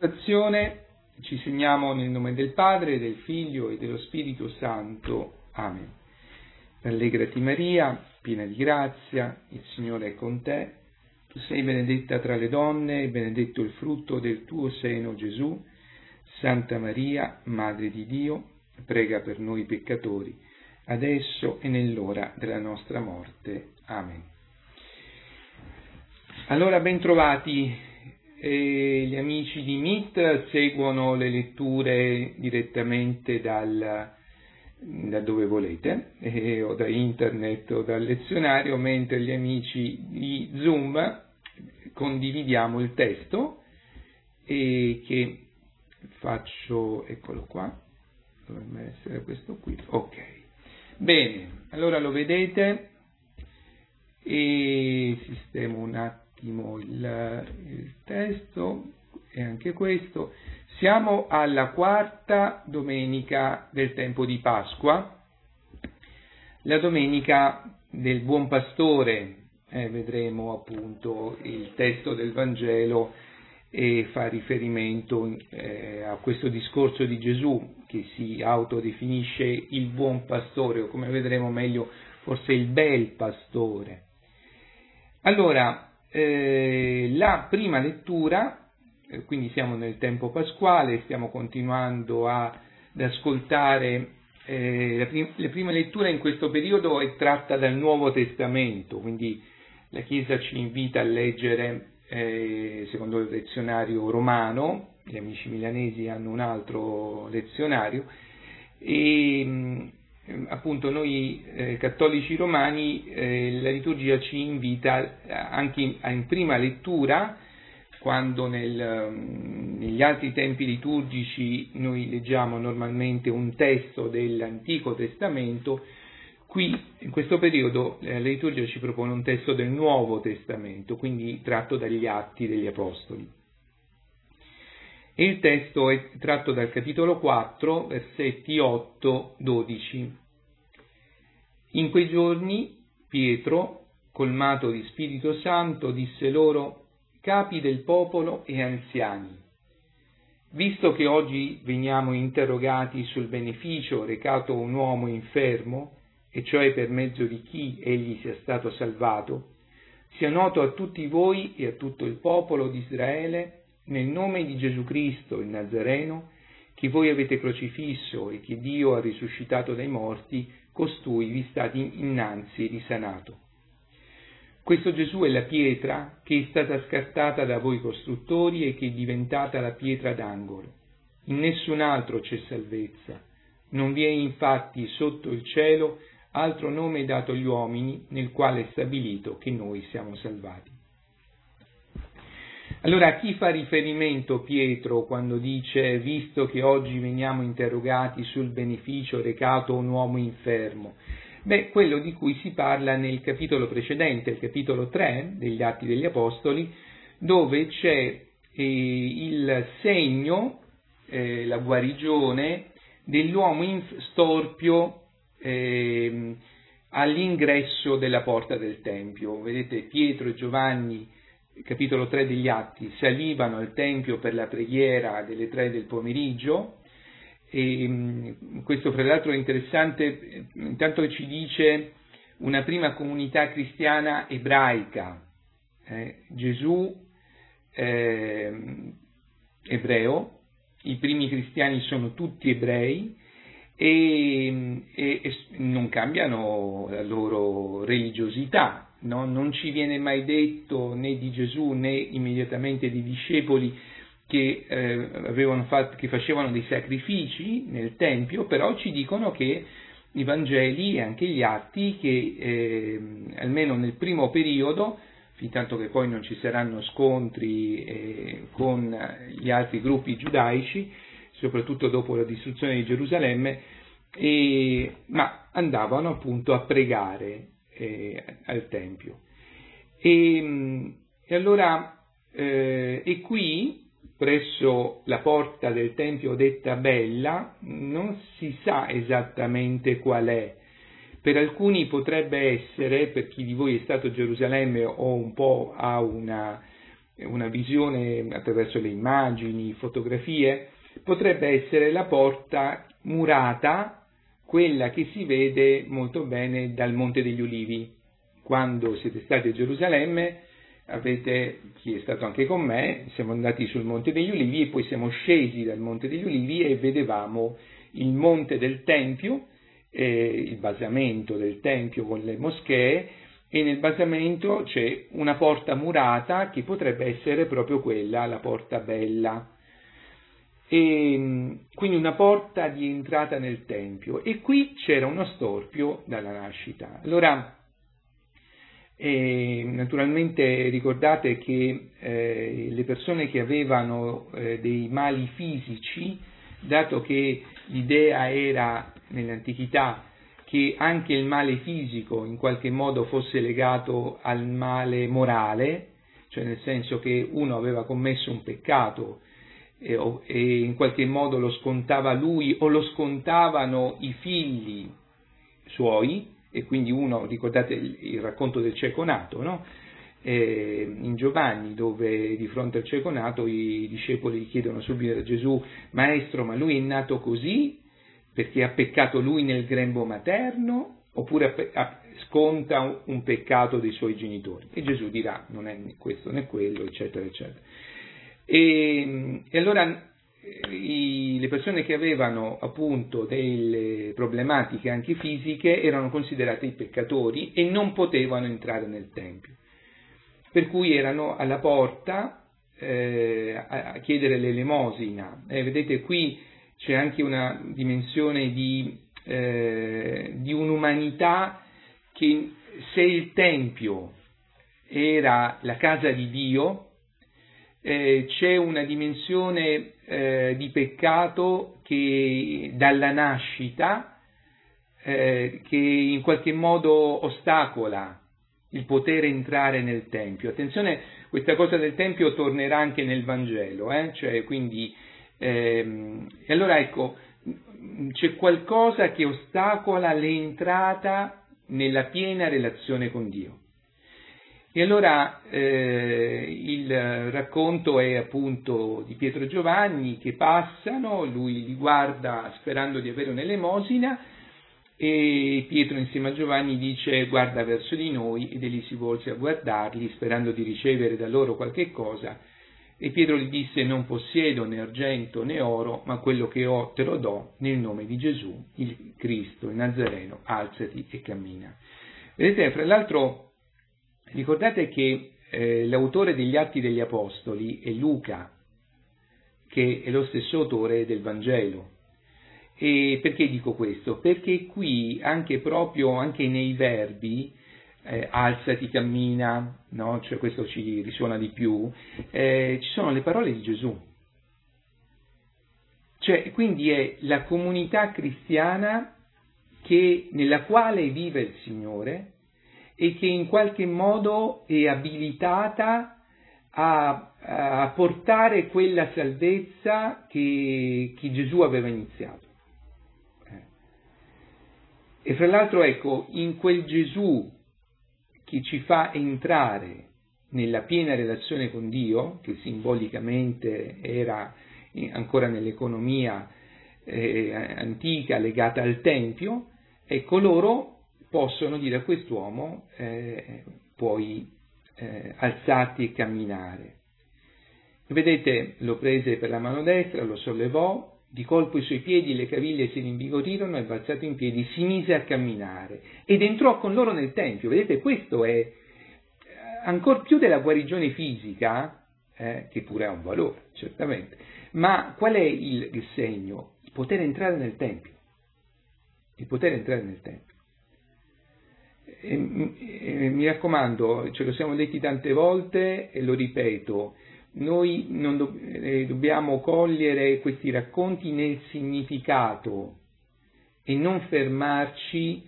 Azione ci segniamo nel nome del Padre, del Figlio e dello Spirito Santo. Amen. Rallegrati Maria, piena di grazia, il Signore è con te. Tu sei benedetta tra le donne e benedetto il frutto del tuo seno, Gesù. Santa Maria, Madre di Dio, prega per noi peccatori, adesso e nell'ora della nostra morte. Amen. Allora, ben trovati. Gli amici di Meet seguono le letture direttamente da dove volete, o da internet o dal lezionario, mentre gli amici di Zoom condividiamo il testo che faccio, eccolo qua, dovrebbe essere questo qui, ok. Bene, allora lo vedete e sistemo un attimo il testo e anche questo. Siamo alla quarta domenica del tempo di Pasqua, la domenica del Buon Pastore. Vedremo appunto il testo del Vangelo e fa riferimento a questo discorso di Gesù che si autodefinisce il Buon Pastore, o come vedremo meglio forse il Bel Pastore. Allora, la prima lettura, quindi siamo nel tempo pasquale, stiamo continuando ad ascoltare, la prima lettura in questo periodo è tratta dal Nuovo Testamento, quindi la Chiesa ci invita a leggere, secondo il lezionario romano, gli amici milanesi hanno un altro lezionario, e appunto noi cattolici romani, la liturgia ci invita anche in prima lettura, quando negli altri tempi liturgici noi leggiamo normalmente un testo dell'Antico Testamento, qui in questo periodo la liturgia ci propone un testo del Nuovo Testamento, quindi tratto dagli Atti degli Apostoli. E il testo è tratto dal capitolo 4, versetti 8-12. In quei giorni Pietro, colmato di Spirito Santo, disse loro: capi del popolo e anziani, visto che oggi veniamo interrogati sul beneficio recato a un uomo infermo, e cioè per mezzo di chi egli sia stato salvato, sia noto a tutti voi e a tutto il popolo di Israele, nel nome di Gesù Cristo, il Nazareno, che voi avete crocifisso e che Dio ha risuscitato dai morti, costui vi state innanzi risanato. Questo Gesù è la pietra che è stata scartata da voi costruttori e che è diventata la pietra d'angolo. In nessun altro c'è salvezza. Non vi è infatti sotto il cielo altro nome dato agli uomini nel quale è stabilito che noi siamo salvati. Allora, a chi fa riferimento Pietro quando dice: visto che oggi veniamo interrogati sul beneficio recato a un uomo infermo? Beh, quello di cui si parla nel capitolo precedente, il capitolo 3 degli Atti degli Apostoli, dove c'è il segno, la guarigione dell'uomo storpio all'ingresso della porta del Tempio. Vedete, Pietro e Giovanni, capitolo 3 degli Atti, salivano al Tempio per la preghiera delle 3 del pomeriggio, e questo fra l'altro è interessante, intanto ci dice una prima comunità cristiana ebraica, Gesù ebreo, i primi cristiani sono tutti ebrei e non cambiano la loro religiosità. No? Non ci viene mai detto né di Gesù né immediatamente di discepoli che facevano dei sacrifici nel Tempio, però ci dicono che i Vangeli e anche gli Atti che almeno nel primo periodo, fintanto che poi non ci saranno scontri con gli altri gruppi giudaici, soprattutto dopo la distruzione di Gerusalemme, ma andavano appunto a pregare al Tempio. E allora qui presso la porta del Tempio detta Bella non si sa esattamente qual è. Per alcuni potrebbe essere, per chi di voi è stato a Gerusalemme o un po' ha una una visione attraverso le immagini, fotografie, potrebbe essere la porta murata, quella che si vede molto bene dal Monte degli Ulivi. Quando siete stati a Gerusalemme, chi è stato anche con me, siamo andati sul Monte degli Ulivi e poi siamo scesi dal Monte degli Ulivi e vedevamo il Monte del Tempio, il basamento del Tempio con le moschee, e nel basamento c'è una porta murata che potrebbe essere proprio quella, la porta bella. E quindi una porta di entrata nel Tempio, e qui c'era uno storpio dalla nascita. Allora, naturalmente ricordate che le persone che avevano dei mali fisici, dato che l'idea era nell'antichità che anche il male fisico in qualche modo fosse legato al male morale, cioè nel senso che uno aveva commesso un peccato e in qualche modo lo scontava lui o lo scontavano i figli suoi, e quindi uno, ricordate il racconto del cieco nato, no? In Giovanni, dove di fronte al cieco nato i discepoli chiedono subito a Gesù: Maestro, ma lui è nato così perché ha peccato lui nel grembo materno oppure sconta un peccato dei suoi genitori? E Gesù dirà: non è né questo né quello, eccetera eccetera. E allora le persone che avevano appunto delle problematiche anche fisiche erano considerate i peccatori e non potevano entrare nel Tempio, per cui erano alla porta a chiedere l'elemosina. Vedete, qui c'è anche una dimensione di un'umanità che, se il Tempio era la casa di Dio, c'è una dimensione di peccato che dalla nascita che in qualche modo ostacola il poter entrare nel Tempio. Attenzione, questa cosa del Tempio tornerà anche nel Vangelo, cioè quindi e allora ecco, c'è qualcosa che ostacola l'entrata nella piena relazione con Dio. E allora il racconto è appunto di Pietro e Giovanni che passano, lui li guarda sperando di avere un'elemosina, e Pietro insieme a Giovanni dice: guarda verso di noi, ed egli si volse a guardarli sperando di ricevere da loro qualche cosa, e Pietro gli disse: non possiedo né argento né oro, ma quello che ho te lo do, nel nome di Gesù, il Cristo, il Nazareno, alzati e cammina. Vedete, fra l'altro, ricordate che l'autore degli Atti degli Apostoli è Luca, che è lo stesso autore del Vangelo. E perché dico questo? Perché qui anche nei verbi alzati, cammina, no? Cioè questo ci risuona di più, ci sono le parole di Gesù. Cioè, quindi è la comunità cristiana nella quale vive il Signore e che in qualche modo è abilitata a portare quella salvezza che Gesù aveva iniziato. E fra l'altro, ecco, in quel Gesù che ci fa entrare nella piena relazione con Dio, che simbolicamente era ancora nell'economia antica legata al Tempio, ecco, loro possono dire a quest'uomo: puoi alzarti e camminare. E vedete, lo prese per la mano destra, lo sollevò, di colpo i suoi piedi, le caviglie si rinvigorirono e, balzato in piedi, si mise a camminare ed entrò con loro nel Tempio. Vedete, questo è ancor più della guarigione fisica, che pure ha un valore, certamente, ma qual è il segno? Il poter entrare nel Tempio. Il poter entrare nel Tempio. Mi raccomando, ce lo siamo detti tante volte e lo ripeto, noi non dobbiamo cogliere questi racconti nel significato e non fermarci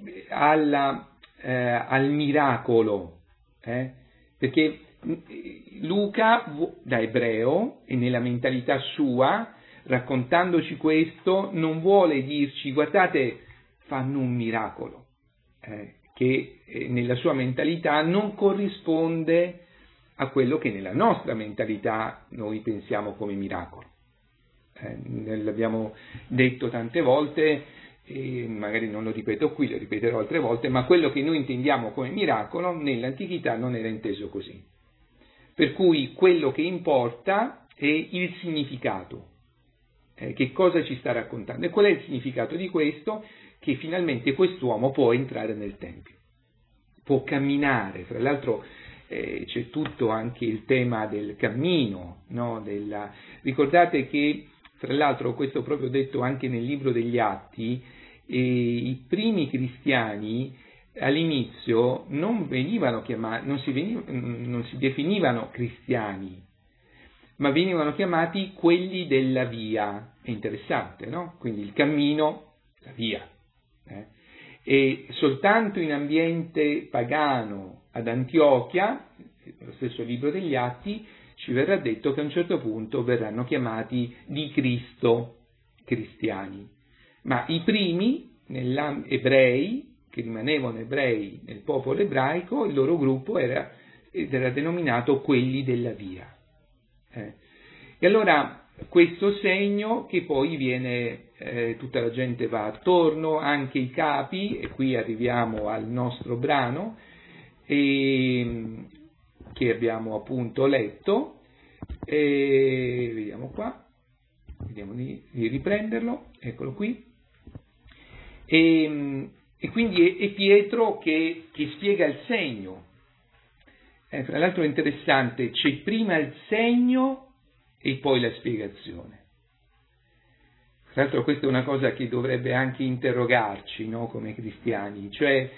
al miracolo, perché Luca, da ebreo e nella mentalità sua, raccontandoci questo, non vuole dirci: guardate, fanno un miracolo, che nella sua mentalità non corrisponde a quello che nella nostra mentalità noi pensiamo come miracolo. L'abbiamo detto tante volte, e magari non lo ripeto qui, lo ripeterò altre volte, ma quello che noi intendiamo come miracolo nell'antichità non era inteso così. Per cui quello che importa è il significato, che cosa ci sta raccontando. E qual è il significato di questo? Che finalmente quest'uomo può entrare nel Tempio, può camminare. Fra l'altro c'è tutto anche il tema del cammino, no? Ricordate che, fra l'altro, questo proprio detto anche nel libro degli Atti, i primi cristiani all'inizio non venivano chiamati, non si definivano cristiani, ma venivano chiamati quelli della via. È interessante, no? Quindi il cammino, la via. E soltanto in ambiente pagano ad Antiochia, nello stesso libro degli Atti, ci verrà detto che a un certo punto verranno chiamati di Cristo cristiani. Ma i primi, ebrei, che rimanevano ebrei nel popolo ebraico, il loro gruppo era denominato quelli della via. E allora questo segno che poi viene, tutta la gente va attorno, anche i capi, e qui arriviamo al nostro brano, che abbiamo appunto letto, e vediamo qua, vediamo di riprenderlo, eccolo qui, e quindi è Pietro che spiega il segno. Fra l'altro è interessante, c'è prima il segno e poi la spiegazione. Tra l'altro questa è una cosa che dovrebbe anche interrogarci, no, come cristiani, cioè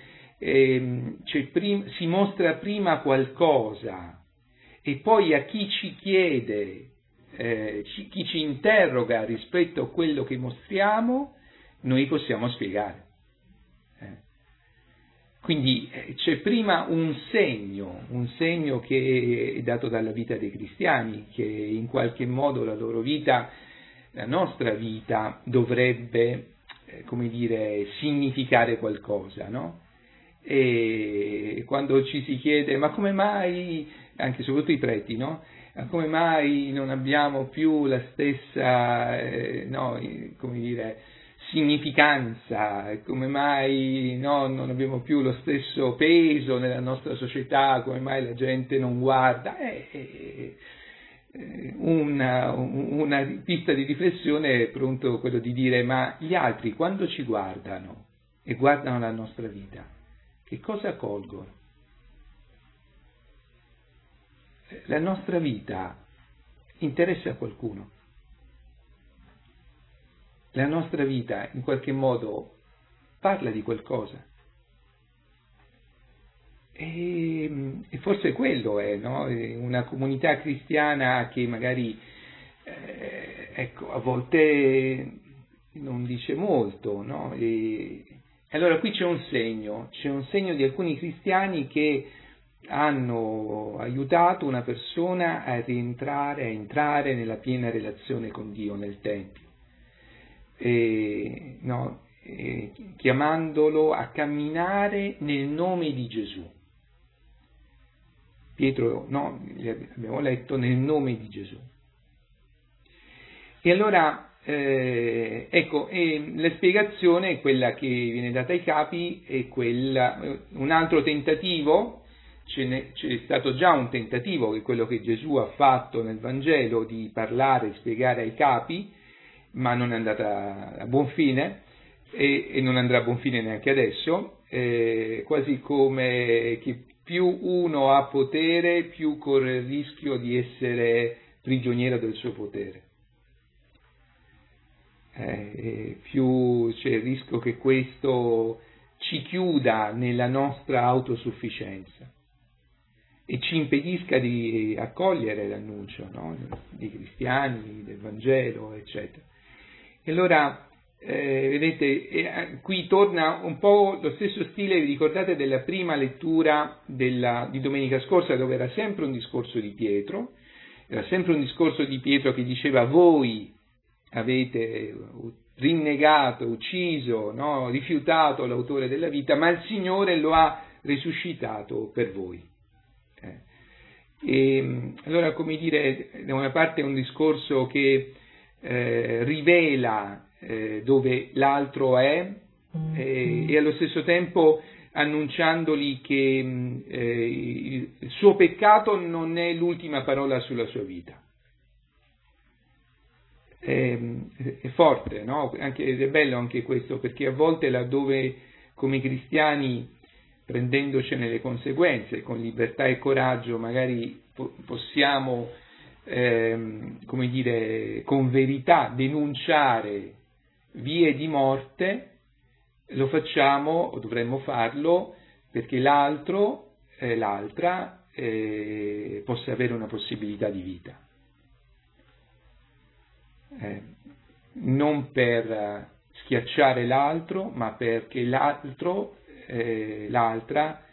si mostra prima qualcosa e poi a chi ci chiede, chi ci interroga rispetto a quello che mostriamo, noi possiamo spiegare. Quindi c'è prima un segno che è dato dalla vita dei cristiani, che in qualche modo la loro vita, la nostra vita dovrebbe, significare qualcosa, no? E quando ci si chiede, ma come mai, anche soprattutto i preti, no? Ma come mai non abbiamo più la stessa, significanza, come mai non abbiamo più lo stesso peso nella nostra società, come mai la gente non guarda? Una pista di riflessione è pronto quello di dire, ma gli altri quando ci guardano e guardano la nostra vita, che cosa colgono? La nostra vita interessa a qualcuno? La nostra vita in qualche modo parla di qualcosa? E forse quello è, no? Una comunità cristiana che magari a volte non dice molto, no? E allora qui c'è un segno di alcuni cristiani che hanno aiutato una persona a entrare nella piena relazione con Dio nel Tempio, chiamandolo a camminare nel nome di Gesù. Pietro, abbiamo letto nel nome di Gesù. E allora, la spiegazione è quella che viene data ai capi, è un altro tentativo, c'è stato già un tentativo, che è quello che Gesù ha fatto nel Vangelo, di parlare e spiegare ai capi, ma non è andata a buon fine, e non andrà a buon fine neanche adesso, quasi come che più uno ha potere, più corre il rischio di essere prigioniero del suo potere. Più c'è il rischio che questo ci chiuda nella nostra autosufficienza e ci impedisca di accogliere l'annuncio, no? Dei cristiani, del Vangelo, eccetera. E allora, vedete, qui torna un po' lo stesso stile, vi ricordate della prima lettura di domenica scorsa, dove era sempre un discorso di Pietro, che diceva: voi avete rinnegato, ucciso, no? Rifiutato l'autore della vita, ma il Signore lo ha risuscitato per voi. E allora, come dire, da una parte è un discorso che rivela dove l'altro è, e allo stesso tempo annunciandogli che il suo peccato non è l'ultima parola sulla sua vita. È forte, no? Ed è bello anche questo, perché a volte laddove come cristiani, prendendocene le conseguenze, con libertà e coraggio, magari possiamo, come dire, con verità denunciare vie di morte, lo facciamo, o dovremmo farlo, perché l'altro, l'altra, possa avere una possibilità di vita. Non per schiacciare l'altro, ma perché l'altro, l'altra,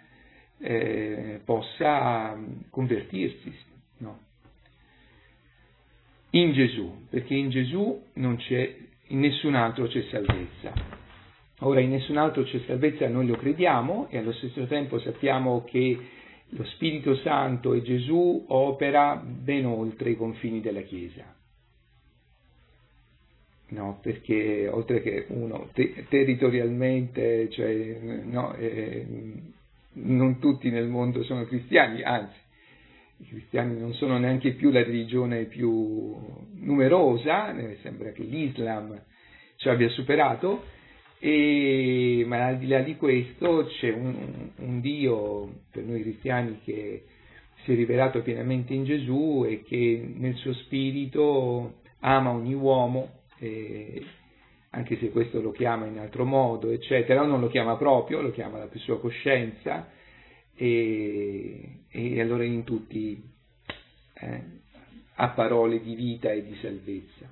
possa convertirsi, no? In Gesù, perché in Gesù non c'è, in nessun altro c'è salvezza. Ora, in nessun altro c'è salvezza, noi lo crediamo, e allo stesso tempo sappiamo che lo Spirito Santo e Gesù opera ben oltre i confini della Chiesa. No, perché oltre che uno territorialmente, cioè, no, non tutti nel mondo sono cristiani, anzi, i cristiani non sono neanche più la religione più numerosa, sembra che l'Islam ci abbia superato, ma al di là di questo c'è un Dio per noi cristiani che si è rivelato pienamente in Gesù e che nel suo spirito ama ogni uomo, anche se questo lo chiama in altro modo, eccetera, non lo chiama proprio, lo chiama la sua coscienza, e allora in tutti ha parole di vita e di salvezza.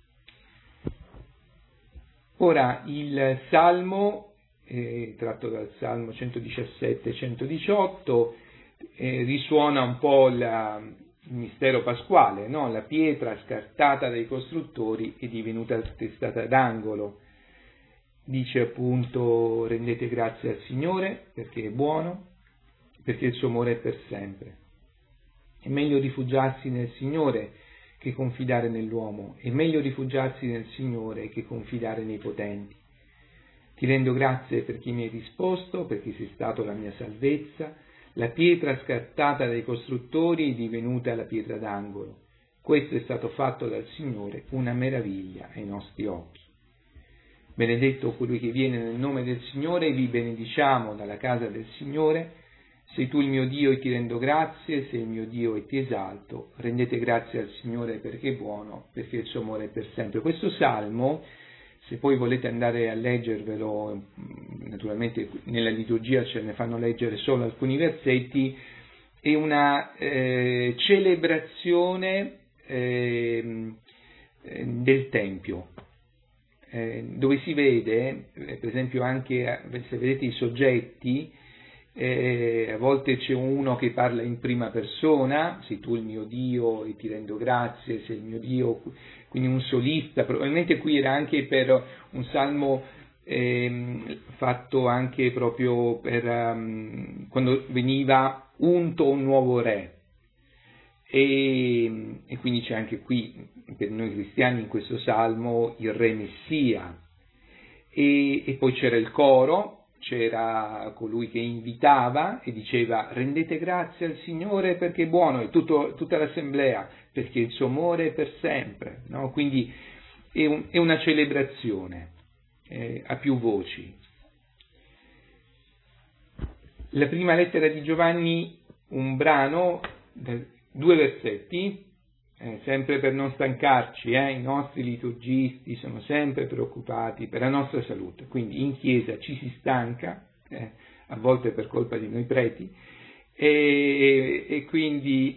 Ora, il Salmo, tratto dal Salmo 117-118, risuona un po' il mistero pasquale, no? La pietra scartata dai costruttori è divenuta testata d'angolo. Dice appunto: rendete grazie al Signore perché è buono, perché il suo amore è per sempre. È meglio rifugiarsi nel Signore che confidare nell'uomo, è meglio rifugiarsi nel Signore che confidare nei potenti. Ti rendo grazie perché mi hai risposto, perché sei stato la mia salvezza. La pietra scartata dai costruttori è divenuta la pietra d'angolo. Questo è stato fatto dal Signore, una meraviglia ai nostri occhi. Benedetto colui che viene nel nome del Signore, vi benediciamo dalla casa del Signore. Sei tu il mio Dio e ti rendo grazie, sei il mio Dio e ti esalto. Rendete grazie al Signore perché è buono, perché il suo amore è per sempre. Questo salmo, se poi volete andare a leggervelo, naturalmente nella liturgia ce ne fanno leggere solo alcuni versetti, è una celebrazione del Tempio, dove si vede, per esempio anche se vedete i soggetti, a volte c'è uno che parla in prima persona, sei tu il mio Dio e ti rendo grazie, sei il mio Dio, quindi un solista. Probabilmente qui era anche per un salmo fatto anche proprio per quando veniva unto un nuovo re, e quindi c'è anche qui per noi cristiani in questo salmo il re Messia, e poi c'era il coro, c'era colui che invitava e diceva rendete grazie al Signore perché è buono, e tutta l'assemblea perché il suo amore è per sempre, no? Quindi è una celebrazione a più voci. La prima lettera di Giovanni, un brano, 2 versetti, sempre per non stancarci, i nostri liturgisti sono sempre preoccupati per la nostra salute, quindi in chiesa ci si stanca, a volte per colpa di noi preti, e quindi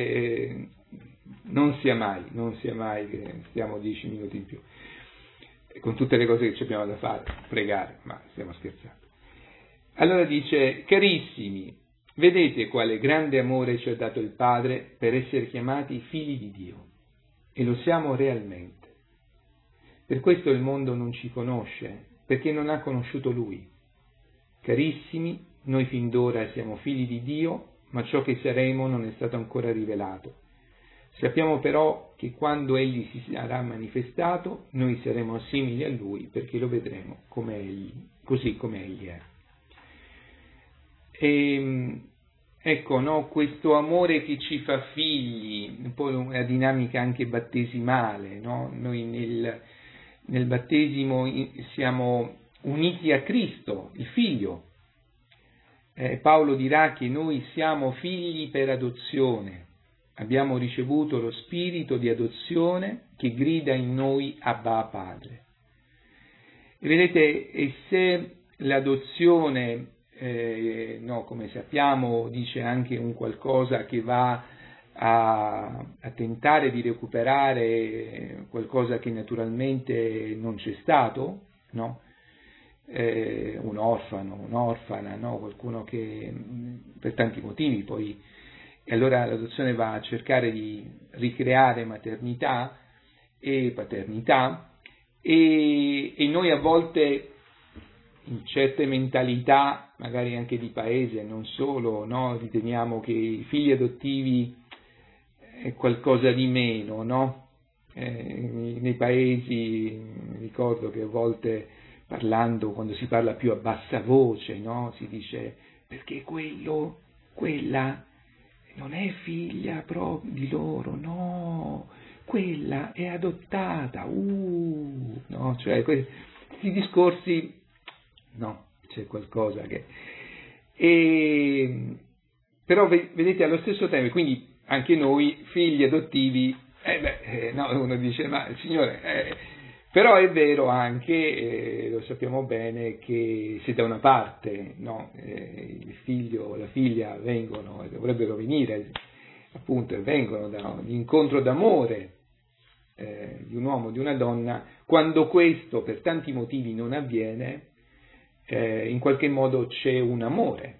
non sia mai che stiamo 10 minuti in più, con tutte le cose che ci abbiamo da fare, pregare, ma stiamo scherzando. Allora dice: carissimi, vedete quale grande amore ci ha dato il Padre per essere chiamati figli di Dio, e lo siamo realmente. Per questo il mondo non ci conosce, perché non ha conosciuto Lui. Carissimi, noi fin d'ora siamo figli di Dio, ma ciò che saremo non è stato ancora rivelato. Sappiamo però che quando Egli si sarà manifestato, noi saremo simili a Lui, perché lo vedremo come Egli, così come Egli è. Ecco, no, questo amore che ci fa figli, un po' una dinamica anche battesimale, no? Noi nel battesimo siamo uniti a Cristo, il Figlio. Paolo dirà che noi siamo figli per adozione, abbiamo ricevuto lo spirito di adozione che grida in noi Abba Padre. E vedete, e se l'adozione, no, come sappiamo, dice anche un qualcosa che va a tentare di recuperare qualcosa che naturalmente non c'è stato, no? Un orfano, un'orfana, no? Qualcuno che per tanti motivi poi, e allora l'adozione va a cercare di ricreare maternità e paternità, e noi a volte in certe mentalità, magari anche di paese, non solo, no? Riteniamo che i figli adottivi è qualcosa di meno, no? Nei paesi ricordo che a volte parlando, quando si parla più a bassa voce, no? Si dice perché quella non è figlia proprio di loro, no, quella è adottata, no, cioè questi discorsi, no, c'è qualcosa che... però vedete allo stesso tempo, quindi anche noi figli adottivi, no, uno dice ma Signore... Però è vero anche, lo sappiamo bene, che se da una parte no, il figlio o la figlia vengono, e dovrebbero venire, appunto, e vengono dall'incontro d'amore di un uomo o di una donna, quando questo per tanti motivi non avviene, in qualche modo c'è un amore,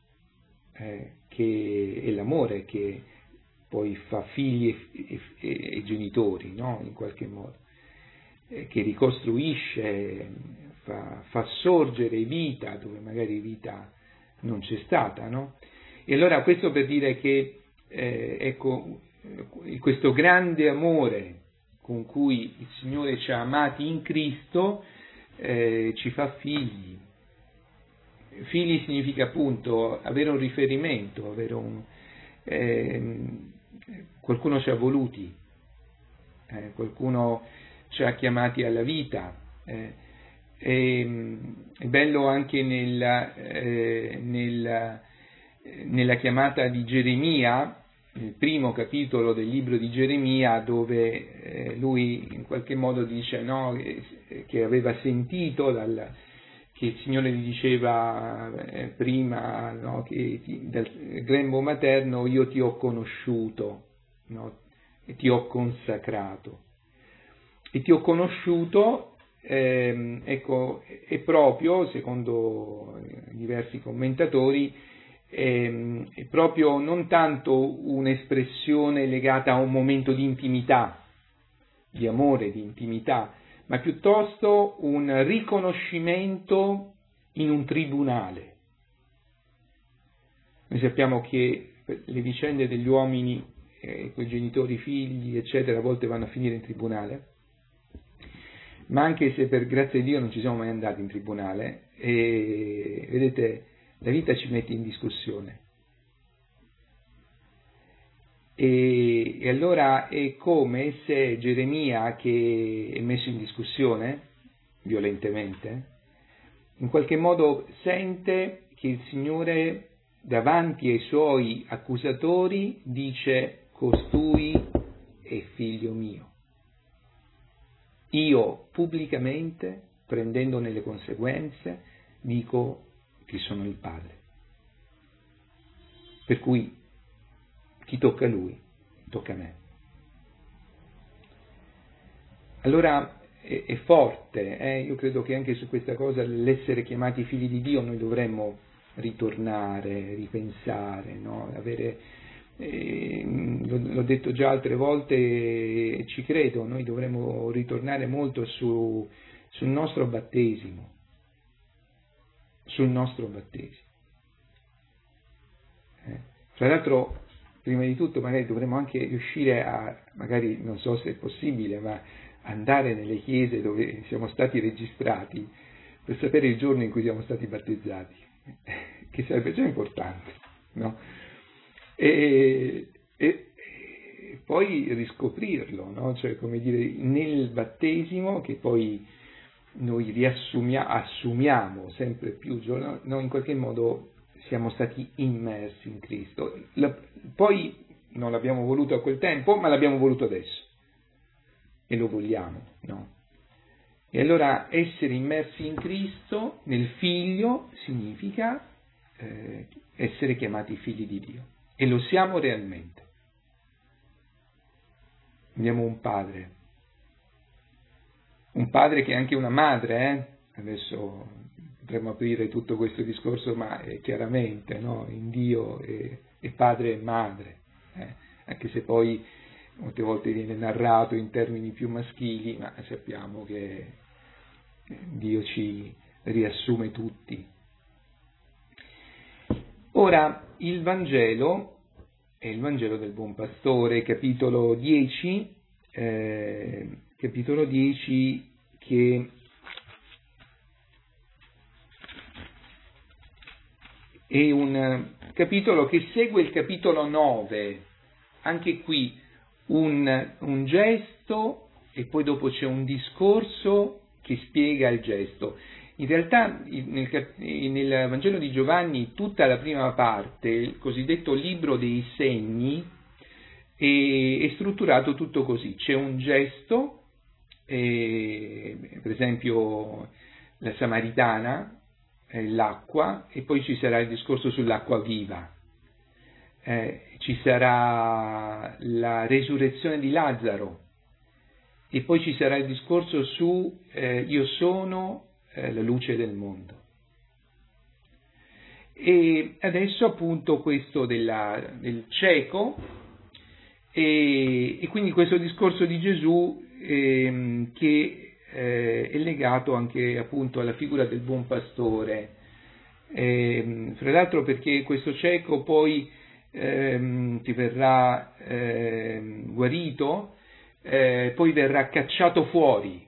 che è l'amore che poi fa figli e genitori, no? In qualche modo. Che ricostruisce, fa sorgere vita dove magari vita non c'è stata, no? E allora questo per dire che ecco, questo grande amore con cui il Signore ci ha amati in Cristo ci fa figli. Figli significa appunto avere un riferimento, qualcuno ci ha voluti, qualcuno ci ha chiamati alla vita. È bello anche nella chiamata di Geremia, il primo capitolo del libro di Geremia, dove lui in qualche modo dice no, che aveva sentito che il Signore gli diceva prima, no, che dal grembo materno io ti ho conosciuto, no, e ti ho consacrato. E ti ho conosciuto, ecco, è proprio, secondo diversi commentatori, è proprio non tanto un'espressione legata a un momento di intimità, di amore, di intimità, ma piuttosto un riconoscimento in un tribunale. Noi sappiamo che le vicende degli uomini, quei genitori, figli, eccetera, a volte vanno a finire in tribunale, ma anche se per grazia di Dio non ci siamo mai andati in tribunale, e vedete, la vita ci mette in discussione. E allora è come se Geremia, che è messo in discussione violentemente, in qualche modo sente che il Signore davanti ai suoi accusatori dice: costui è figlio mio. Io pubblicamente, prendendone le conseguenze, dico che sono il Padre. Per cui chi tocca a lui, tocca a me. Allora è forte, io credo che anche su questa cosa, l'essere chiamati figli di Dio, noi dovremmo ritornare, ripensare, no? L'ho detto già altre volte e ci credo, noi dovremmo ritornare molto sul nostro battesimo, Tra l'altro, prima di tutto magari dovremmo anche riuscire a, magari non so se è possibile, ma andare nelle chiese dove siamo stati registrati per sapere il giorno in cui siamo stati battezzati, che sarebbe già importante, no? E poi riscoprirlo, no? Cioè, come dire, nel battesimo che poi noi assumiamo sempre più, no? In qualche modo siamo stati immersi in Cristo. Poi non l'abbiamo voluto a quel tempo, ma l'abbiamo voluto adesso e lo vogliamo, no? E allora essere immersi in Cristo, nel Figlio, significa essere chiamati figli di Dio, e lo siamo realmente. Abbiamo un padre che è anche una madre, Adesso potremmo aprire tutto questo discorso, ma chiaramente, no? In Dio è padre e madre, anche se poi molte volte viene narrato in termini più maschili, ma sappiamo che Dio ci riassume tutti. Ora, il Vangelo è il Vangelo del Buon Pastore, capitolo 10, che è un capitolo che segue il capitolo 9, anche qui un gesto e poi dopo c'è un discorso che spiega il gesto. In realtà nel Vangelo di Giovanni tutta la prima parte, il cosiddetto libro dei segni, è strutturato tutto così: c'è un gesto, per esempio la Samaritana, l'acqua, e poi ci sarà il discorso sull'acqua viva, ci sarà la resurrezione di Lazzaro, e poi ci sarà il discorso su io sono la luce del mondo. E adesso appunto questo del cieco, e quindi questo discorso di Gesù che è legato anche appunto alla figura del buon pastore, fra l'altro perché questo cieco poi ti verrà guarito, poi verrà cacciato fuori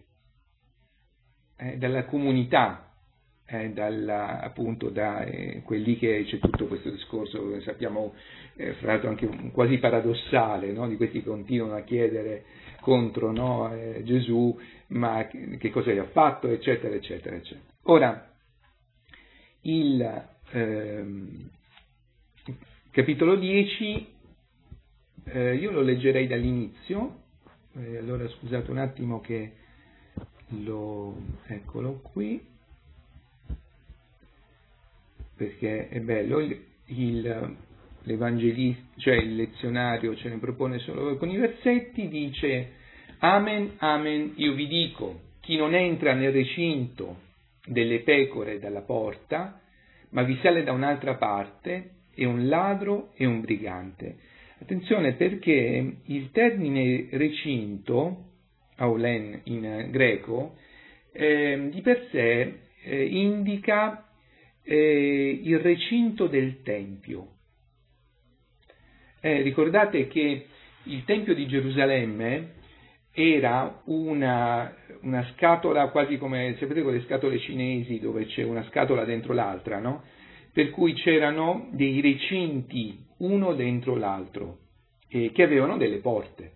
dalla comunità, appunto da quelli che c'è tutto questo discorso, sappiamo, fra l'altro anche quasi paradossale, no? Di questi che continuano a chiedere contro, no? Gesù, ma che cosa gli ha fatto, eccetera, eccetera, eccetera. Ora, il capitolo 10, io lo leggerei dall'inizio, allora scusate un attimo che eccolo qui, perché è bello, l'evangelista, cioè il lezionario ce ne propone solo con i versetti, dice: Amen, amen, io vi dico, chi non entra nel recinto delle pecore dalla porta, ma vi sale da un'altra parte, è un ladro e un brigante. Attenzione, perché il termine recinto, aulen in greco, di per sé indica il recinto del Tempio. Ricordate che il Tempio di Gerusalemme era una scatola, quasi come, sapete, quelle scatole cinesi dove c'è una scatola dentro l'altra, no? Per cui c'erano dei recinti uno dentro l'altro, che avevano delle porte.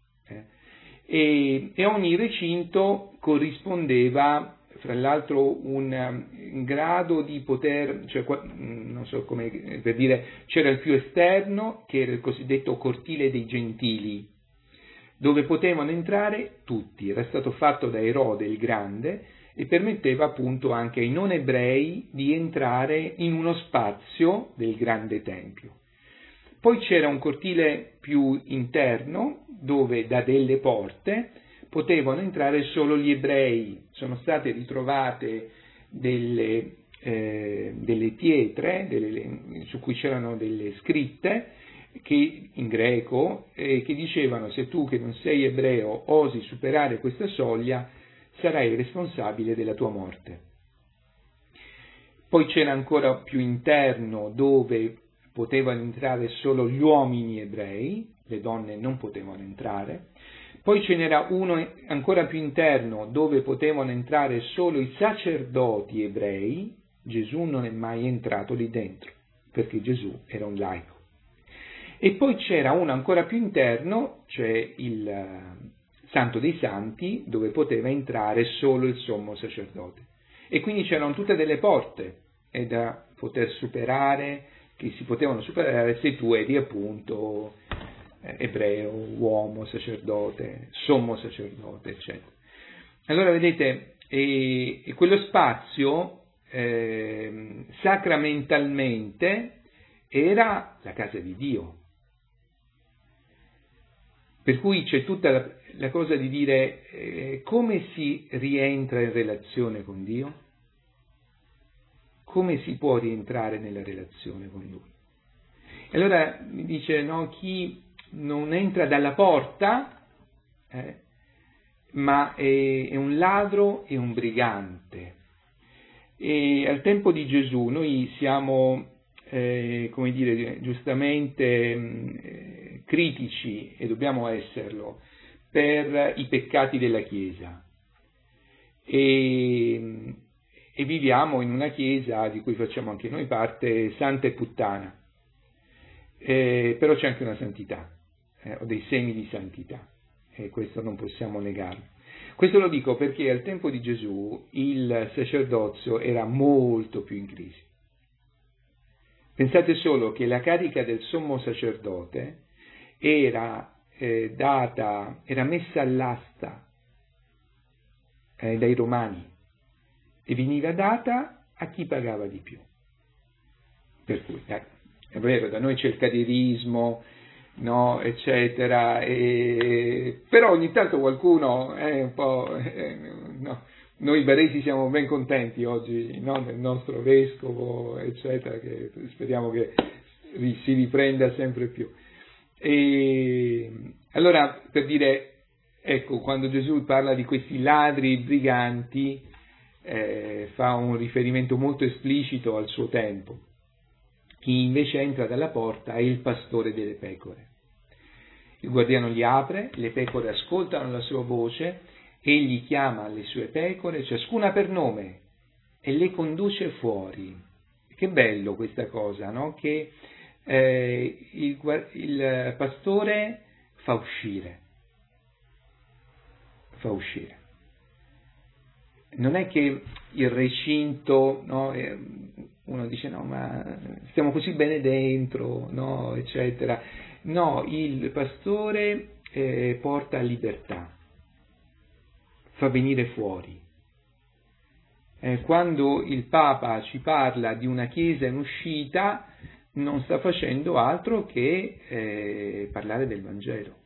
E ogni recinto corrispondeva, fra l'altro, un grado di poter, cioè, non so come per dire, c'era il più esterno, che era il cosiddetto cortile dei gentili, dove potevano entrare tutti, era stato fatto da Erode il Grande e permetteva appunto anche ai non ebrei di entrare in uno spazio del grande tempio. Poi c'era un cortile più interno, dove da delle porte potevano entrare solo gli ebrei. Sono state ritrovate delle pietre su cui c'erano delle scritte che in greco, che dicevano: se tu che non sei ebreo osi superare questa soglia, sarai responsabile della tua morte. Poi c'era ancora più interno, dove potevano entrare solo gli uomini ebrei, le donne non potevano entrare. Poi ce n'era uno ancora più interno dove potevano entrare solo i sacerdoti ebrei. Gesù non è mai entrato lì dentro, perché Gesù era un laico. E poi c'era uno ancora più interno, cioè il Santo dei Santi, dove poteva entrare solo il sommo sacerdote. E quindi c'erano tutte delle porte da poter superare, che si potevano superare se tu eri appunto ebreo, uomo, sacerdote, sommo sacerdote, eccetera. Allora vedete, e quello spazio sacramentalmente era la casa di Dio. Per cui c'è tutta la cosa di dire come si rientra in relazione con Dio? Come si può rientrare nella relazione con Lui? E allora mi dice, no, chi non entra dalla porta, ma è un ladro e un brigante. E al tempo di Gesù noi siamo, come dire, giustamente critici, e dobbiamo esserlo, per i peccati della Chiesa. E viviamo in una Chiesa di cui facciamo anche noi parte, santa e puttana. Però c'è anche una santità, o dei semi di santità, e questo non possiamo negarlo. Questo lo dico perché al tempo di Gesù il sacerdozio era molto più in crisi. Pensate solo che la carica del sommo sacerdote era messa all'asta dai romani e veniva data a chi pagava di più. Per cui, è vero, da noi c'è il carrierismo, no, eccetera, però ogni tanto qualcuno è un po', no, noi baresi siamo ben contenti oggi, no, del nostro vescovo, eccetera, che speriamo che si riprenda sempre più. E allora, per dire, ecco, quando Gesù parla di questi ladri, briganti, fa un riferimento molto esplicito al suo tempo. Chi invece entra dalla porta è il pastore delle pecore. Il guardiano gli apre, le pecore ascoltano la sua voce, egli chiama le sue pecore, ciascuna per nome, e le conduce fuori. Che bello questa cosa, no? Che il pastore fa uscire. Non è che il recinto, no, uno dice no, ma stiamo così bene dentro, no, eccetera. No, il pastore porta libertà, fa venire fuori. Quando il Papa ci parla di una Chiesa in uscita, non sta facendo altro che parlare del Vangelo.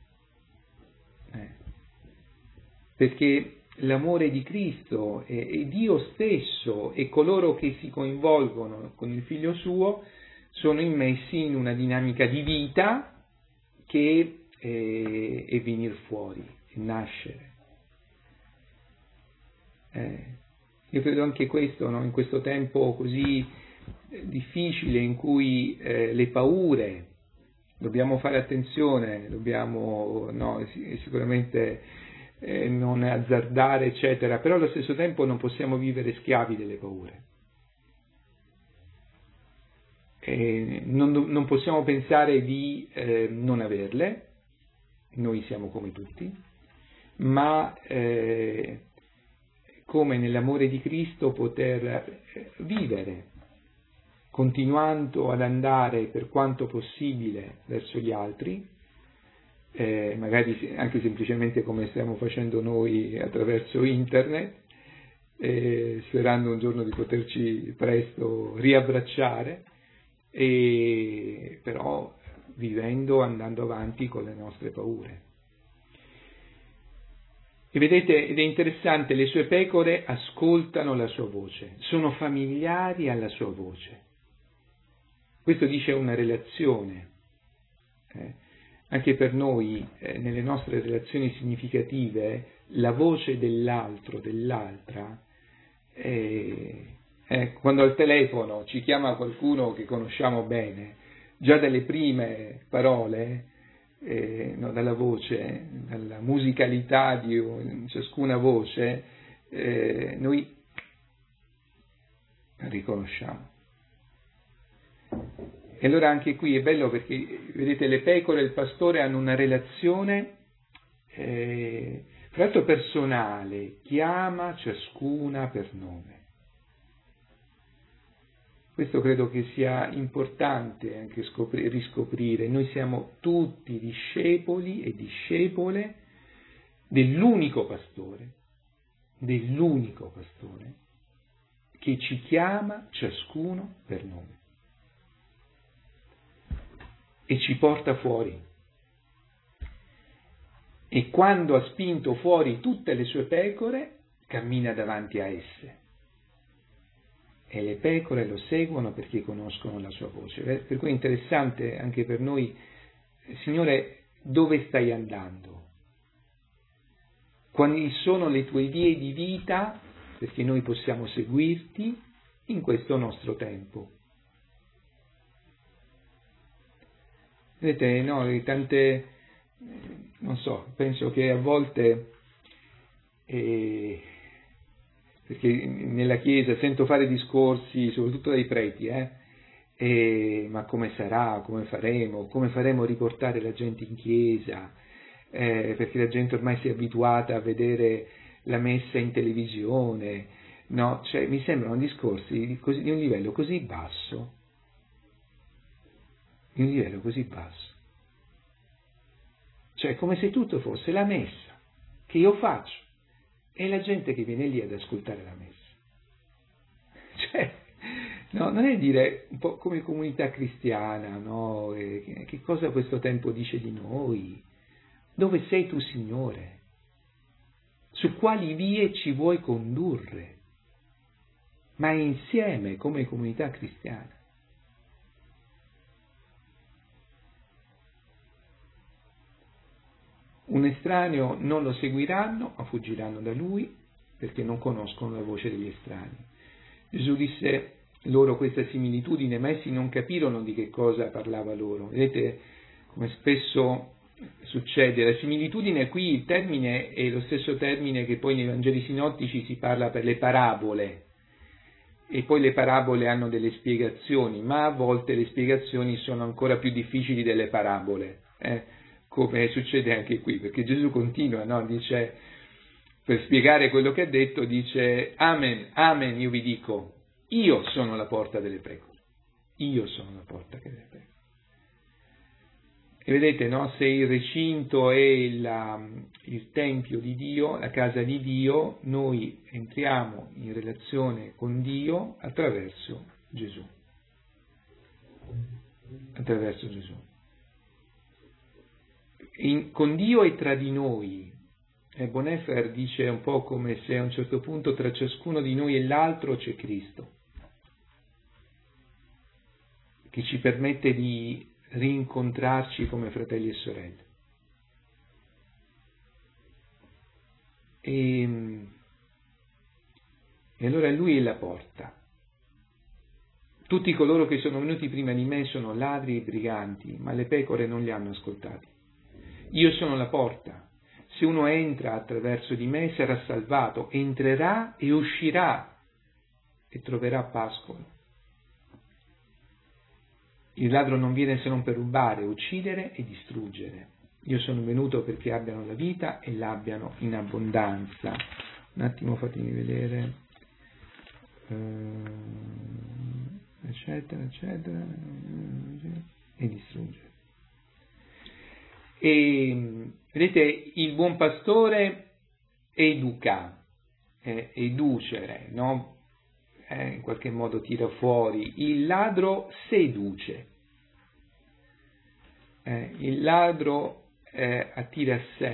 Perché l'amore di Cristo e Dio stesso e coloro che si coinvolgono con il Figlio suo sono immessi in una dinamica di vita che è venir fuori, è nascere. Io credo anche questo, no? In questo tempo così difficile in cui le paure, dobbiamo fare attenzione, dobbiamo sicuramente non azzardare, eccetera, però allo stesso tempo non possiamo vivere schiavi delle paure. Non possiamo pensare di non averle, noi siamo come tutti, ma come nell'amore di Cristo poter vivere, continuando ad andare per quanto possibile verso gli altri, magari anche semplicemente come stiamo facendo noi attraverso internet, sperando un giorno di poterci presto riabbracciare, però vivendo, andando avanti con le nostre paure. E vedete, ed è interessante, le sue pecore ascoltano la sua voce, sono familiari alla sua voce. Questo dice una relazione. Anche per noi, nelle nostre relazioni significative, la voce dell'altro, dell'altra, quando al telefono ci chiama qualcuno che conosciamo bene, già dalle prime parole, no, dalla voce, dalla musicalità di ciascuna voce, noi riconosciamo. E allora anche qui è bello perché, vedete, le pecore e il pastore hanno una relazione, tra l'altro personale, chiama ciascuna per nome. Questo credo che sia importante anche riscoprire. Noi siamo tutti discepoli e discepole dell'unico pastore che ci chiama ciascuno per nome e ci porta fuori. E quando ha spinto fuori tutte le sue pecore, cammina davanti a esse. E le pecore lo seguono perché conoscono la sua voce. Per cui è interessante anche per noi, Signore, dove stai andando? Quali sono le tue vie di vita perché noi possiamo seguirti in questo nostro tempo? Vedete, no, tante, non so, penso che a volte, perché nella Chiesa sento fare discorsi, soprattutto dai preti, ma come sarà, come faremo a riportare la gente in Chiesa, perché la gente ormai si è abituata a vedere la messa in televisione, no? Cioè, mi sembrano discorsi di un livello così basso, cioè come se tutto fosse la messa che io faccio e la gente che viene lì ad ascoltare la messa. Cioè, no, non è dire un po' come comunità cristiana, no? Che cosa questo tempo dice di noi? Dove sei tu, Signore? Su quali vie ci vuoi condurre? Ma insieme come comunità cristiana. Un estraneo non lo seguiranno, ma fuggiranno da lui perché non conoscono la voce degli estranei. Gesù disse loro questa similitudine, ma essi non capirono di che cosa parlava loro. Vedete come spesso succede, la similitudine qui, il termine è lo stesso termine che poi nei Vangeli sinottici si parla per le parabole, e poi le parabole hanno delle spiegazioni, ma a volte le spiegazioni sono ancora più difficili delle parabole, come succede anche qui, perché Gesù continua, no? Dice, per spiegare quello che ha detto, dice: Amen, amen, io vi dico, io sono la porta delle pecore, io sono la porta delle pecore. E vedete, no? Se il recinto è il tempio di Dio, la casa di Dio, noi entriamo in relazione con Dio attraverso Gesù. Attraverso Gesù. Con Dio e tra di noi. Bonhoeffer dice un po' come se a un certo punto tra ciascuno di noi e l'altro c'è Cristo, che ci permette di rincontrarci come fratelli e sorelle. E allora lui è la porta. Tutti coloro che sono venuti prima di me sono ladri e briganti, ma le pecore non li hanno ascoltati. Io sono la porta. Se uno entra attraverso di me sarà salvato, entrerà e uscirà e troverà pascolo. Il ladro non viene se non per rubare, uccidere e distruggere. Io sono venuto perché abbiano la vita e l'abbiano in abbondanza. Un attimo, fatemi vedere. Eccetera, eccetera. E distruggere. E vedete, il buon pastore educa, educere, no? In qualche modo tira fuori. Il ladro seduce. Il ladro attira a sé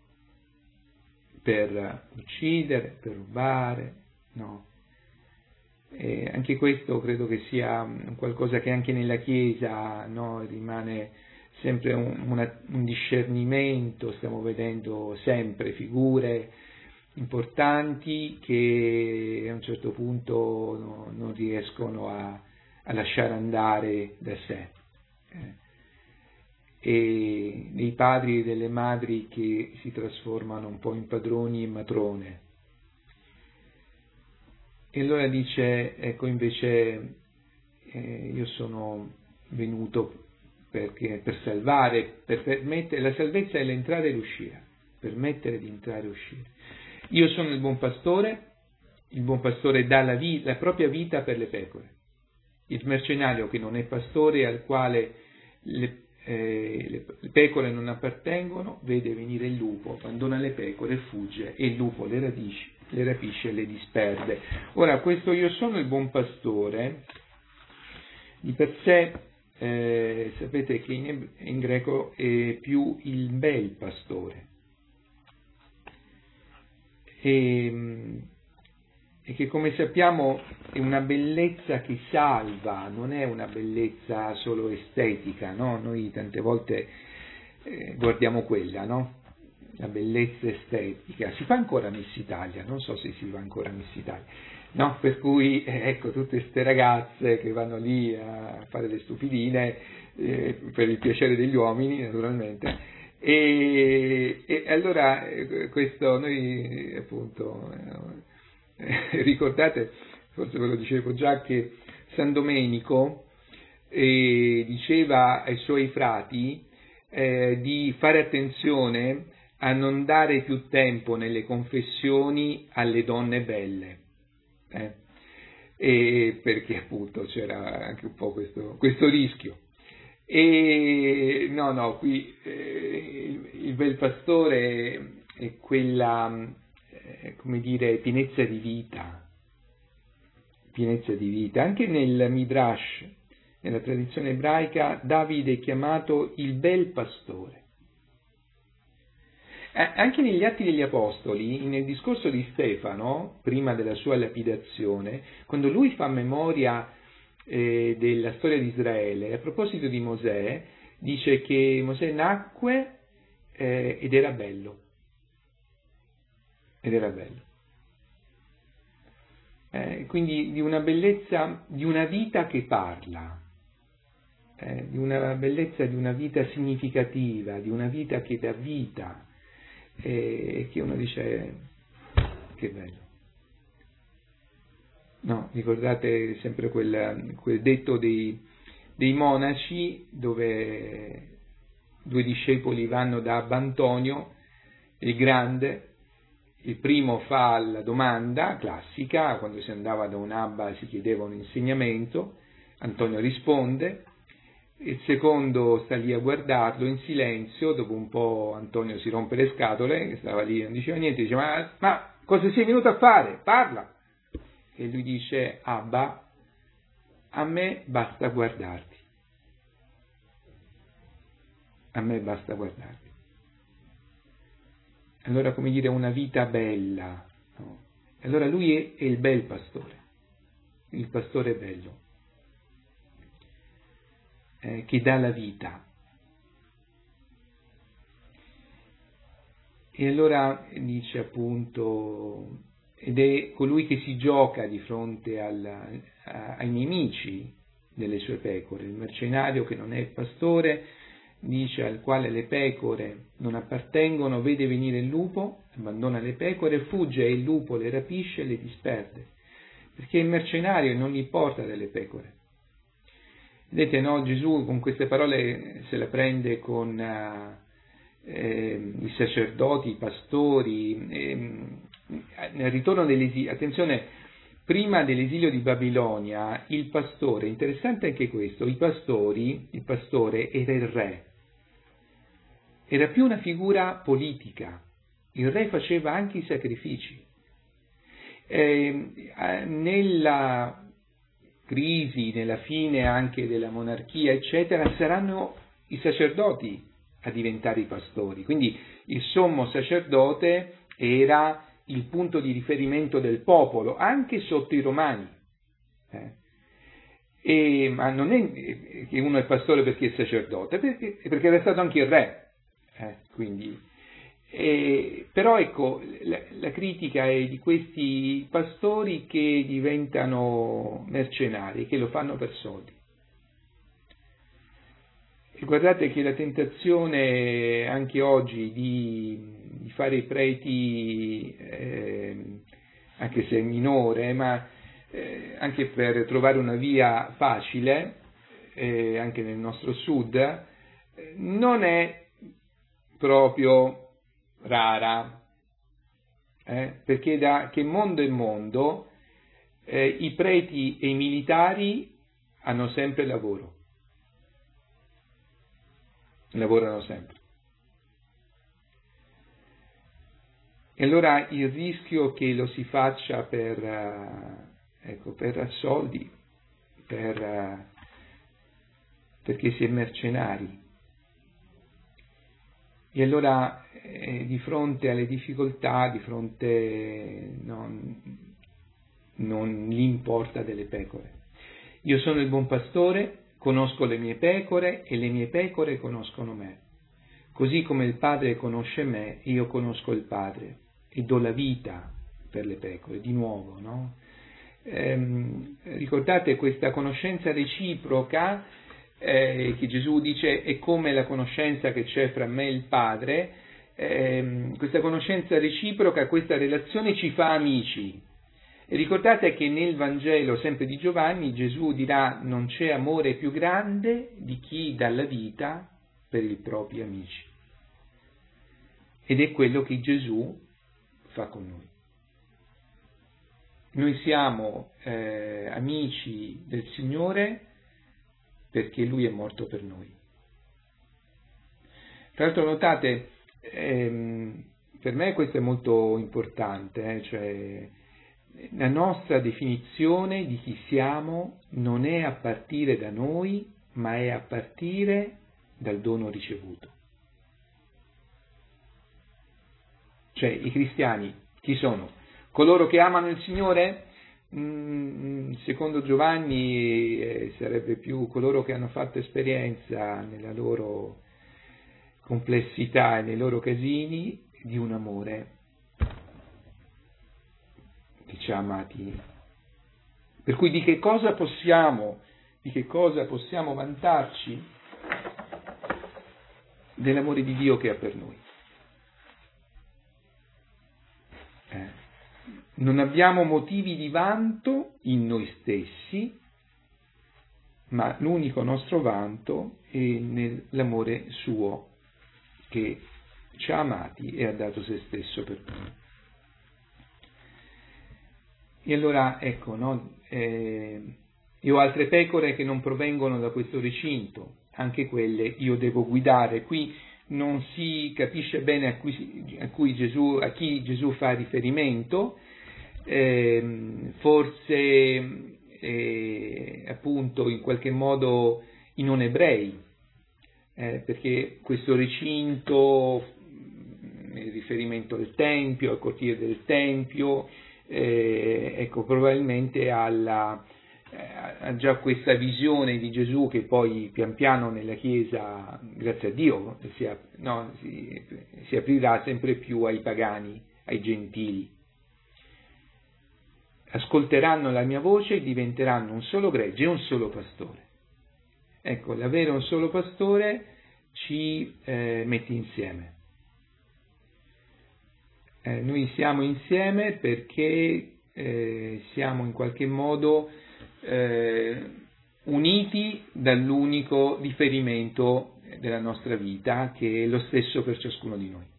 per uccidere, per rubare, no? Anche questo credo che sia qualcosa che anche nella Chiesa, no, rimane sempre un discernimento. Stiamo vedendo sempre figure importanti che a un certo punto non riescono a lasciare andare da sé, e dei padri e delle madri che si trasformano un po' in padroni e matrone. E allora dice, ecco, invece io sono venuto per salvare, per permettere, la salvezza è l'entrare e l'uscire, permettere di entrare e uscire. Io sono il buon pastore dà la propria vita per le pecore. Il mercenario che non è pastore, al quale le pecore non appartengono, vede venire il lupo, abbandona le pecore, fugge, e il lupo le rapisce e le disperde. Ora, questo io sono il buon pastore, di per sé, sapete che in greco è più il bel pastore, e che, come sappiamo, è una bellezza che salva, non è una bellezza solo estetica, no? Noi tante volte guardiamo quella, no? La bellezza estetica. Si fa ancora Miss Italia, non so se si fa ancora Miss Italia, no? Per cui, ecco, tutte queste ragazze che vanno lì a fare le stupidine per il piacere degli uomini, naturalmente. E allora questo noi appunto ricordate, forse ve lo dicevo già, che San Domenico diceva ai suoi frati di fare attenzione a non dare più tempo nelle confessioni alle donne belle, e perché appunto c'era anche un po' questo rischio. E no, qui il bel pastore è quella, come dire, pienezza di vita. Anche nel Midrash, nella tradizione ebraica, Davide è chiamato il bel pastore. Anche negli Atti degli Apostoli, nel discorso di Stefano, prima della sua lapidazione, quando lui fa memoria della storia di Israele, a proposito di Mosè, dice che Mosè nacque ed era bello. Quindi di una bellezza, di una vita che parla, di una bellezza di una vita significativa, di una vita che dà vita, che uno dice che bello. No, ricordate sempre quel detto dei monaci, dove due discepoli vanno da Abba Antonio, il grande. Il primo fa la domanda classica, quando si andava da un abba si chiedeva un insegnamento, Antonio risponde, il secondo sta lì a guardarlo in silenzio, dopo un po' Antonio si rompe le scatole, che stava lì, non diceva niente, dice ma cosa sei venuto a fare? Parla! E lui dice, Abba, a me basta guardarti. Allora, come dire, una vita bella, no? Allora lui è il bel pastore, il pastore bello, che dà la vita. E allora dice appunto, ed è colui che si gioca di fronte ai nemici delle sue pecore, il mercenario che non è il pastore, dice, al quale le pecore non appartengono, vede venire il lupo, abbandona le pecore, fugge e il lupo le rapisce e le disperde, perché il mercenario non gli importa delle pecore. Vedete, no? Gesù con queste parole se la prende con i sacerdoti, i pastori, nel ritorno dell'esilio. Attenzione, prima dell'esilio di Babilonia, il pastore, interessante anche questo, il pastore era il re. Era più una figura politica, il re faceva anche i sacrifici. Nella crisi, nella fine anche della monarchia, eccetera, saranno i sacerdoti a diventare i pastori. Quindi il sommo sacerdote era il punto di riferimento del popolo, anche sotto i romani. Ma non è che uno è pastore perché è sacerdote, perché era stato anche il re. Quindi, però ecco, la critica è di questi pastori che diventano mercenari, che lo fanno per soldi. E guardate che la tentazione anche oggi di fare i preti, anche se è minore, ma anche per trovare una via facile, anche nel nostro sud, non è proprio rara, perché da che mondo è mondo, i preti e i militari hanno sempre lavoro. Lavorano sempre. E allora il rischio che lo si faccia per soldi, perché si è mercenari. E allora di fronte alle difficoltà, di fronte non gli importa delle pecore. Io sono il buon pastore, conosco le mie pecore e le mie pecore conoscono me. Così come il Padre conosce me, io conosco il Padre e do la vita per le pecore, di nuovo, no? Ricordate questa conoscenza reciproca che Gesù dice è come la conoscenza che c'è fra me e il Padre, questa conoscenza reciproca, questa relazione ci fa amici. E ricordate che nel Vangelo sempre di Giovanni Gesù dirà non c'è amore più grande di chi dà la vita per i propri amici. Ed è quello che Gesù fa con noi. Noi siamo amici del Signore perché Lui è morto per noi. Tra l'altro notate, per me questo è molto importante, cioè la nostra definizione di chi siamo non è a partire da noi, ma è a partire dal dono ricevuto. Cioè i cristiani chi sono? Coloro che amano il Signore? Secondo Giovanni sarebbe più coloro che hanno fatto esperienza nella loro complessità e nei loro casini di un amore che ci ha amati. Per cui di che cosa possiamo vantarci? Dell'amore di Dio che ha per noi. Non abbiamo motivi di vanto in noi stessi, ma l'unico nostro vanto è nell'amore suo che ci ha amati e ha dato se stesso per noi. E allora ecco, no? Io ho altre pecore che non provengono da questo recinto, anche quelle io devo guidare. Qui non si capisce bene a chi Gesù fa riferimento, forse appunto in qualche modo i non ebrei, perché questo recinto è riferimento al Tempio, al cortile del Tempio, ecco, probabilmente ha già questa visione di Gesù che poi pian piano nella Chiesa, grazie a Dio, si aprirà sempre più ai pagani, ai gentili. Ascolteranno la mia voce e diventeranno un solo gregge e un solo pastore. Ecco, l'avere un solo pastore ci mette insieme. Noi siamo insieme perché siamo in qualche modo uniti dall'unico riferimento della nostra vita, che è lo stesso per ciascuno di noi.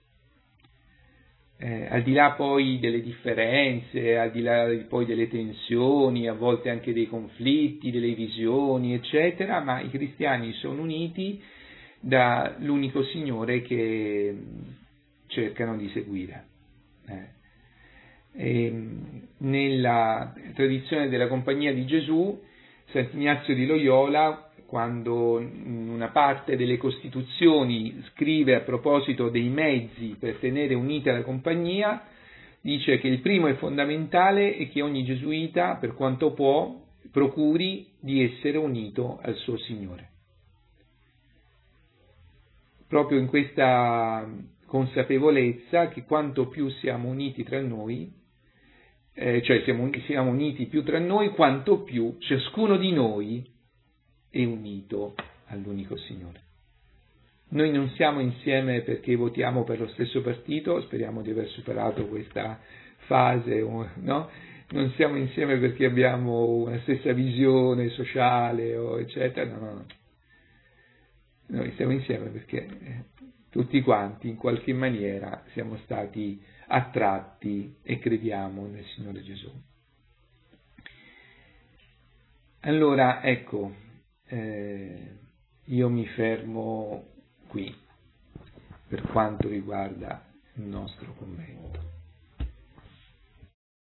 Al di là poi delle differenze, al di là poi delle tensioni, a volte anche dei conflitti, delle visioni, eccetera, ma i cristiani sono uniti dall'unico Signore che cercano di seguire. Nella tradizione della Compagnia di Gesù, Sant'Ignazio di Loyola, quando in una parte delle Costituzioni scrive a proposito dei mezzi per tenere unita la Compagnia, dice che il primo e fondamentale è che ogni gesuita, per quanto può, procuri di essere unito al suo Signore. Proprio in questa consapevolezza che quanto più siamo uniti tra noi, cioè siamo uniti più tra noi, quanto più ciascuno di noi è unito all'unico Signore. Noi non siamo insieme perché votiamo per lo stesso partito, speriamo di aver superato questa fase, no? Non siamo insieme perché abbiamo una stessa visione sociale, eccetera, no. Noi siamo insieme perché tutti quanti in qualche maniera siamo stati attratti e crediamo nel Signore Gesù. Allora, ecco, io mi fermo qui per quanto riguarda il nostro commento.